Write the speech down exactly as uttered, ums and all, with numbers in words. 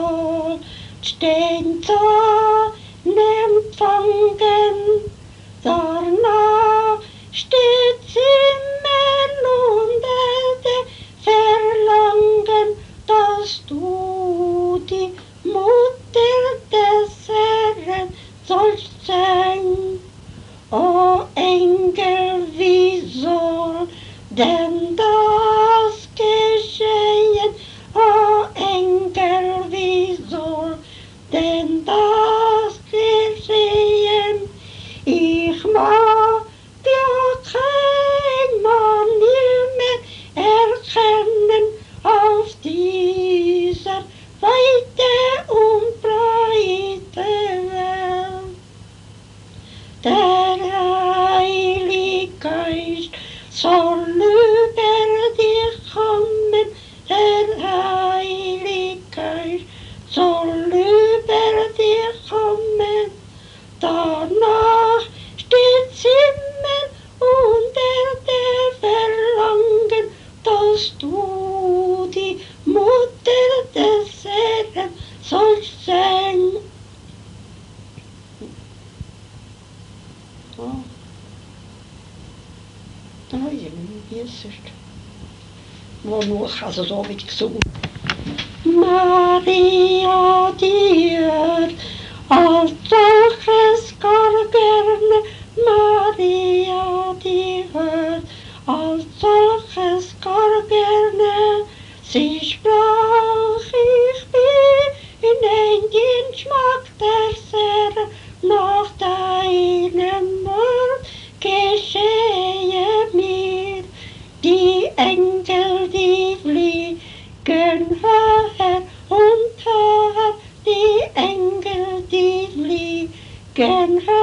soll stehen zum Empfangen. Danach steht Himmel und Erde verlangen, dass du die Mutter des Herrn sollst sein. O Engel, wie soll denn das geschehen? O Engel, wie soll denn das geschehen? Ich mag ja kein Mann mehr erkennen auf dieser weite und breite Welt. Der Heilige Geist soll über dich kommen, der Heilige Geist soll über dich kommen. Danach steht Himmel und Erde verlangen, dass du die Mutter des Herrn sollst sein. Oh. Oh, Jesus. Wo nur, also so wie ich gesungen. Maria, die hört als solches gar gerne. Maria, die hört als solches gar gerne. Sie sprach, ich bin ein Dienstmagd der Herr, nach deinem Wort geschehe mir. Die Engel, die fliegen höher und höher, die Engel, die fliegen höher